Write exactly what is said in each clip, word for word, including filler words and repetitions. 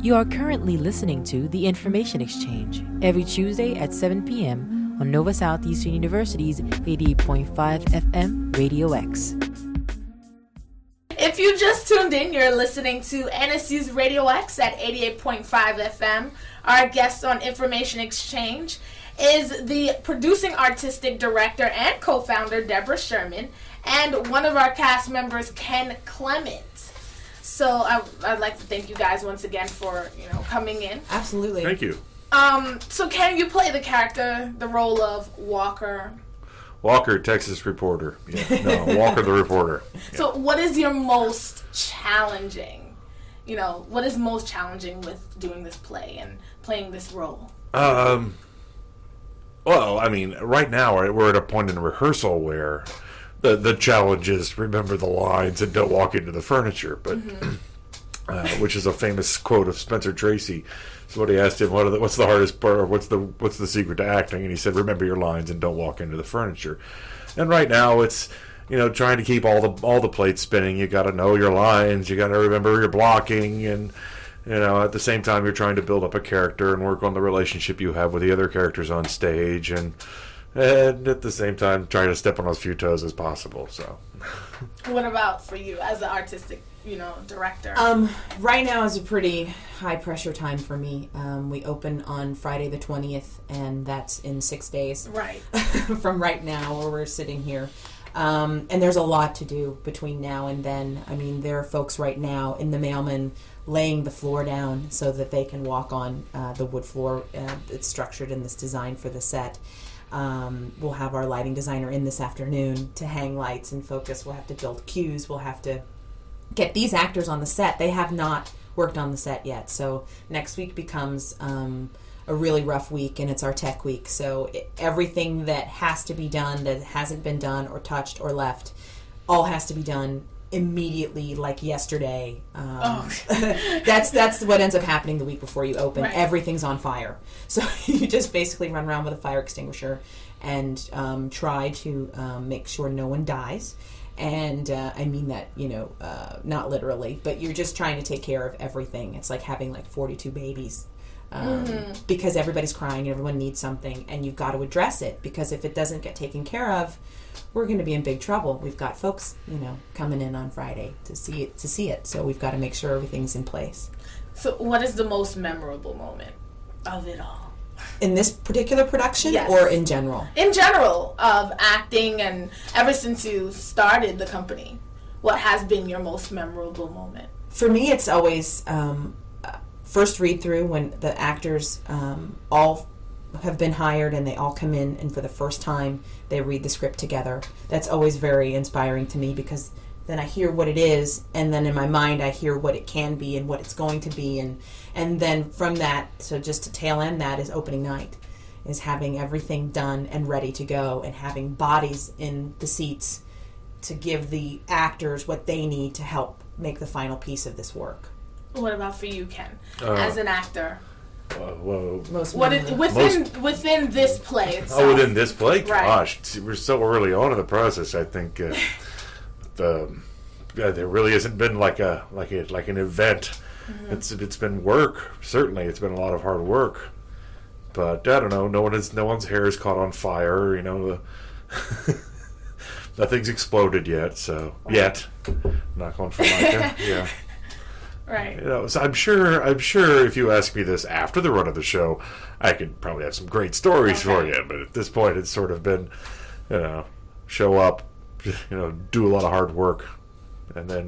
You are currently listening to The Information Exchange every Tuesday at seven p.m. on Nova Southeastern University's eighty-eight point five F M Radio X. If you just tuned in, you're listening to N S U's Radio X at eighty-eight point five F M. Our guest on Information Exchange is the producing artistic director and co-founder, Deborah Sherman, and one of our cast members, Ken Clement. So I, I'd like to thank you guys once again for, you know, coming in. Absolutely. Thank you. Um, so Ken, you play the character, the role of Walker. Walker, Texas reporter. Yeah, no, Walker the reporter. Yeah. So what is your most challenging, you know, what is most challenging with doing this play and playing this role? Um, well, I mean, right now we're at a point in rehearsal where the the challenge is remember the lines and don't walk into the furniture, but mm-hmm. uh, which is a famous quote of Spencer Tracy. Somebody asked him, what are the, what's the hardest part, or what's the what's the secret to acting? And he said, remember your lines and don't walk into the furniture. And right now it's, you know, trying to keep all the all the plates spinning. You got to know your lines. You got to remember your blocking, and you know, at the same time you're trying to build up a character and work on the relationship you have with the other characters on stage, and and at the same time trying to step on as few toes as possible. So, what about for you as an artistic, you know, director? Um, right now is a pretty high pressure time for me. Um, we open on Friday the twentieth, and that's in six days. Right. From right now, where we're sitting here. Um, and there's a lot to do between now and then. I mean, there are folks right now in the mailman laying the floor down so that they can walk on uh, the wood floor uh, that's structured in this design for the set. Um, we'll have our lighting designer in this afternoon to hang lights and focus. We'll have to build cues. We'll have to get these actors on the set. They have not worked on the set yet. So next week becomes um, a really rough week, and it's our tech week. So it, everything that has to be done that hasn't been done or touched or left all has to be done immediately, like yesterday. Um, oh. that's that's what ends up happening the week before you open. Right. Everything's on fire. So you just basically run around with a fire extinguisher and um, try to um, make sure no one dies. And uh, I mean that, you know, uh, not literally, but you're just trying to take care of everything. It's like having like forty-two babies um, mm-hmm. because everybody's crying and everyone needs something, and you've got to address it, because if it doesn't get taken care of, we're going to be in big trouble. We've got folks, you know, coming in on Friday to see it, to see it. So we've got to make sure everything's in place. So what is the most memorable moment of it all? In this particular production, yes. Or in general? In general, of acting, and ever since you started the company, what has been your most memorable moment? For me, it's always um, first read-through when the actors um, all have been hired and they all come in, and for the first time they read the script together. That's always very inspiring to me, because then I hear what it is, and then in my mind I hear what it can be and what it's going to be, and and then from that, so just to tail end that is opening night, is having everything done and ready to go, and having bodies in the seats to give the actors what they need to help make the final piece of this work. What about for you, Ken, uh, as an actor? Uh, well, most what is, within most, within this play itself? Oh, within this play? Gosh, right. We're so early on in the process. I think uh, the yeah, there really hasn't been like a like a like an event. Mm-hmm. It's it's been work. Certainly, it's been a lot of hard work. But I don't know. No one is. No one's hair is caught on fire. You know, the nothing's exploded yet. So yet, knock on Formica. Yeah. Right. You know, so I'm sure. I'm sure if you ask me this after the run of the show, I could probably have some great stories okay. for you. But at this point, it's sort of been, you know, show up, you know, do a lot of hard work, and then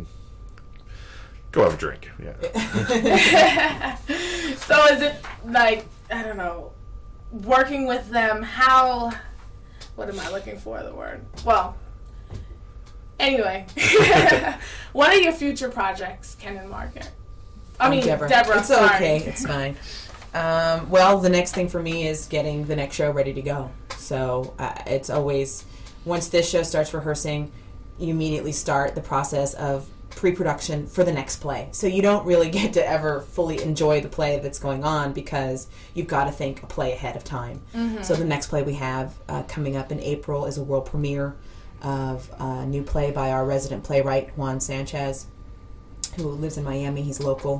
go have a drink. Yeah. So is it like, I don't know, working with them? How? What am I looking for? The word. Well. Anyway, what are your future projects, Ken and Margaret? I mean, Deborah. Deborah. It's sorry. okay. It's fine. Um, well, the next thing for me is getting the next show ready to go. So uh, it's always, once this show starts rehearsing, you immediately start the process of pre-production for the next play. So you don't really get to ever fully enjoy the play that's going on, because you've got to think a play ahead of time. Mm-hmm. So the next play we have uh, coming up in April is a world premiere of a new play by our resident playwright, Juan Sanchez, who lives in Miami. He's local.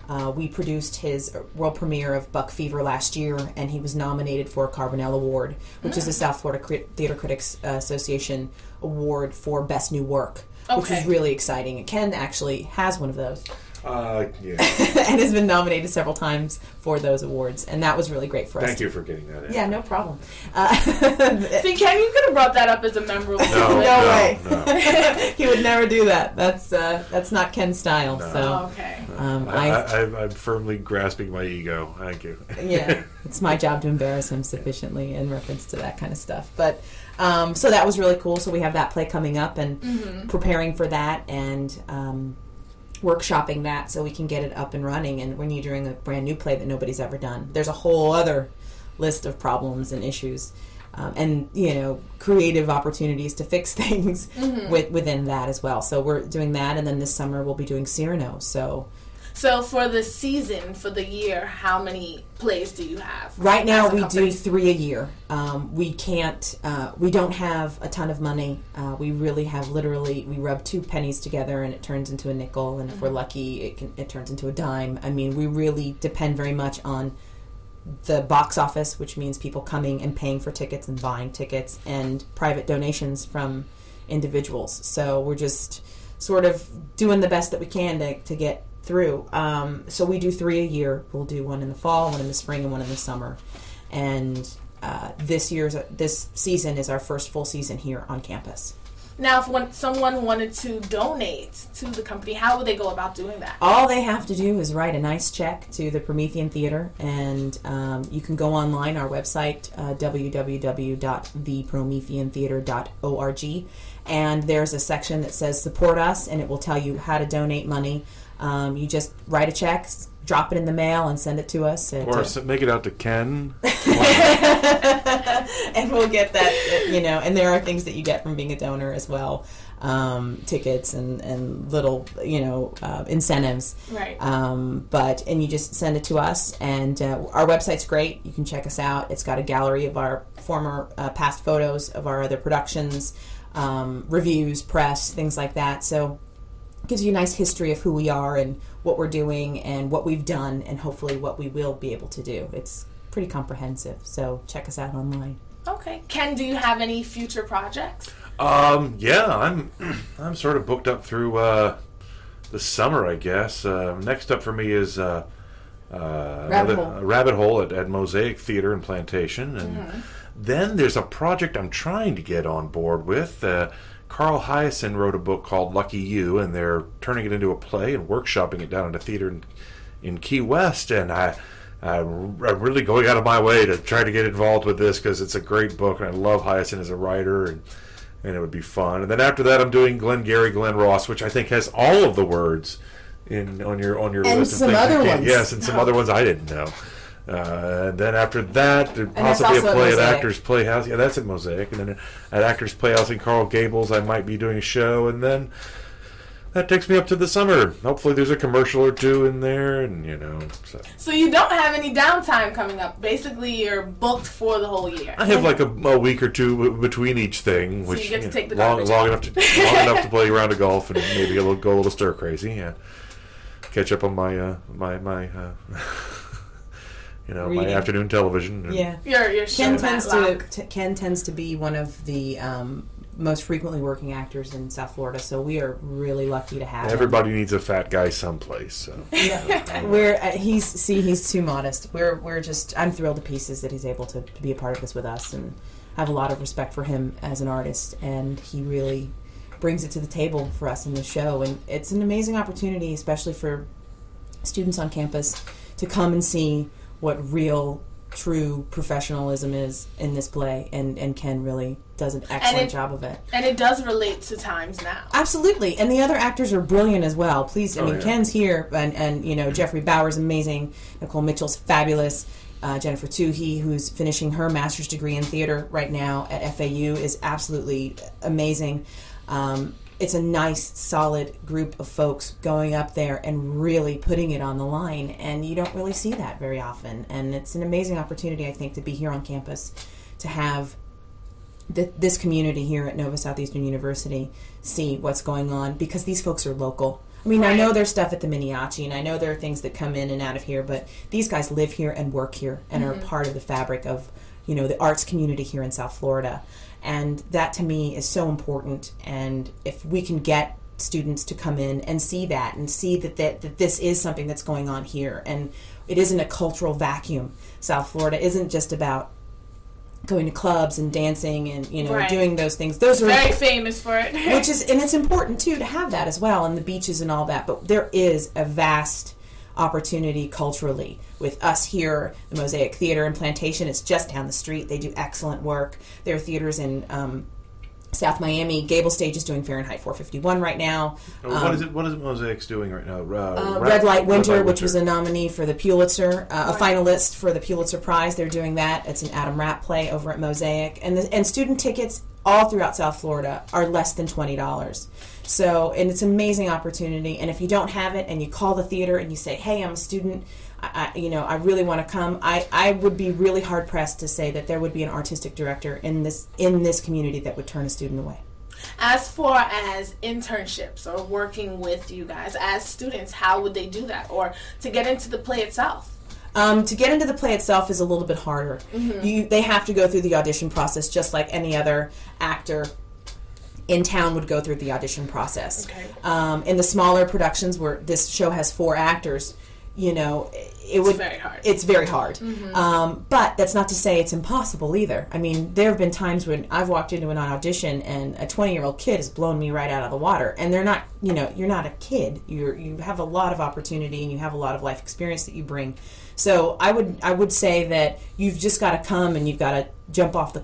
Uh, we produced his world premiere of Buck Fever last year, and he was nominated for a Carbonell Award, which mm. is the South Florida Crit- Theater Critics uh, Association Award for Best New Work, okay. which is really exciting. And Ken actually has one of those. Uh, yeah. And has been nominated several times for those awards, and that was really great for us. Thank you for getting that in. Yeah, no problem. Uh, See, Ken, you could have brought that up as a member of the No, no, no way. No. He would never do that. That's uh, that's not Ken's style. No. So, oh, okay. um, I, I, I, I'm firmly grasping my ego. Thank you. yeah, it's my job to embarrass him sufficiently in reference to that kind of stuff. But um, so that was really cool. So we have that play coming up and mm-hmm. preparing for that and. Um, workshopping that so we can get it up and running. And when you're doing a brand new play that nobody's ever done, there's a whole other list of problems and issues um, and you know creative opportunities to fix things mm-hmm. with, within that as well. So we're doing that, and then this summer we'll be doing Cyrano. So So for the season, for the year, how many plays do you have? Right now we company? do three a year. Um, we can't, uh, we don't have a ton of money. Uh, we really have literally, we rub two pennies together and it turns into a nickel, and if mm-hmm. we're lucky, it can it turns into a dime. I mean, we really depend very much on the box office, which means people coming and paying for tickets and buying tickets, and private donations from individuals. So we're just sort of doing the best that we can to, to get through. Um, so we do three a year. We'll do one in the fall, one in the spring, and one in the summer. And uh, this year's this season is our first full season here on campus. Now, if when someone wanted to donate to the company, how would they go about doing that? All they have to do is write a nice check to the Promethean Theater, and um, you can go online, our website, uh, w w w dot the promethean theater dot org, and there's a section that says support us, and it will tell you how to donate money. Um, you just write a check, drop it in the mail, and send it to us. At, Or uh, make it out to Ken. And we'll get that, you know, and there are things that you get from being a donor as well. Um, tickets and, and little, you know, uh, incentives. Right. Um, but, and you just send it to us, and uh, our website's great. You can check us out. It's got a gallery of our former uh, past photos of our other productions, um, reviews, press, things like that. So gives you a nice history of who we are and what we're doing and what we've done and hopefully what we will be able to do. It's pretty comprehensive, so check us out online. Okay. Ken, do you have any future projects? Um, yeah, I'm I'm sort of booked up through uh, the summer, I guess. Uh, next up for me is uh, uh, Rabbit the- Hole. uh, Rabbit Hole at, at Mosaic Theater in Plantation. And Mm-hmm. then there's a project I'm trying to get on board with. Uh, Carl Hyacin wrote a book called Lucky You, and they're turning it into a play and workshopping it down at a theater in, in Key West. And I, I'm really going out of my way to try to get involved with this because it's a great book, and I love Hyacin as a writer, and and it would be fun. And then after that, I'm doing Glengarry Glen Ross, which I think has all of the words in on your on your And list. of some things other you can't- ones. Yes, and some Oh. other ones I didn't know. Uh, and then after that, there'd that's possibly a also at play at Mosaic. Actors Playhouse. Yeah, that's at Mosaic. And then at Actors Playhouse in Coral Gables, I might be doing a show. And then that takes me up to the summer. Hopefully there's a commercial or two in there. And, you know, so. So you don't have any downtime coming up. Basically, you're booked for the whole year. I have like a, a week or two w- between each thing, So which you get to know, take the long, garbage long out. enough to long enough to play a round of golf and maybe a little, go a little stir crazy. Yeah, catch up on my uh, my my uh, you know my Reading. afternoon television. And Yeah. You're, you're Ken showing tends that to lock. t- Ken tends to be one of the um, most frequently working actors in South Florida, so we are really lucky to have him. Everybody needs a fat guy someplace. So. Yeah, we're uh, he's see he's too modest. We're we're just I'm thrilled to pieces that he's able to, to be a part of this with us, and I have a lot of respect for him as an artist, and he really brings it to the table for us in the show, and it's an amazing opportunity, especially for students on campus, to come and see what real, true professionalism is in this play, and, and Ken really does an excellent it- job of it. And it does relate to times now. Absolutely, and the other actors are brilliant as well. Please, I Oh, mean, yeah. Ken's here, and, and you know Jeffrey Bauer's amazing, Nicole Mitchell's fabulous, uh, Jennifer Toohey, who's finishing her master's degree in theater right now at F A U, is absolutely amazing. Um, it's a nice, solid group of folks going up there and really putting it on the line, and you don't really see that very often. And it's an amazing opportunity, I think, to be here on campus, to have th- this community here at Nova Southeastern University see what's going on, because these folks are local. I mean, Right. I know there's stuff at the Miniachi, and I know there are things that come in and out of here, but these guys live here and work here and Mm-hmm. are part of the fabric of, you know, the arts community here in South Florida. And that, to me, is so important. And if we can get students to come in and see that and see that, that, that this is something that's going on here, and it isn't a cultural vacuum. South Florida isn't just about going to clubs and dancing and, you know, Right. doing those things. Those are Very famous for it. which is, and it's important too to have that as well, and the beaches and all that. But there is a vast opportunity culturally with us here. The Mosaic Theater in Plantation is just down the street. They do excellent work. There are theaters in um, South Miami. Gable Stage is doing Fahrenheit four fifty-one right now. Oh, what is it? What is Mosaic's doing right now? Uh, Uh, Red- Red Light Winter, Red Light which was a nominee for the Pulitzer, uh, a finalist for the Pulitzer Prize. They're doing that. It's an Adam Rapp play over at Mosaic, and the, and student tickets all throughout South Florida are less than twenty dollars. So, and it's an amazing opportunity. And if you don't have it, and you call the theater and you say, "Hey, I'm a student. I, I you know, I really want to come," I, I would be really hard pressed to say that there would be an artistic director in this in this community that would turn a student away. As far as internships or working with you guys as students, how would they do that? Or to get into the play itself? Um, to get into the play itself is a little bit harder. You, they have to go through the audition process just like any other actor in town would go through the audition process. Okay. Um, in the smaller productions where this show has four actors, you know, it would. very hard. It's very hard. Um, but that's not to say it's impossible either. I mean, there have been times when I've walked into an audition and a twenty-year-old kid has blown me right out of the water. And they're not, you know, you're not a kid. You're you have a lot of opportunity and you have a lot of life experience that you bring. So I would I would say that you've just got to come and you've got to jump off the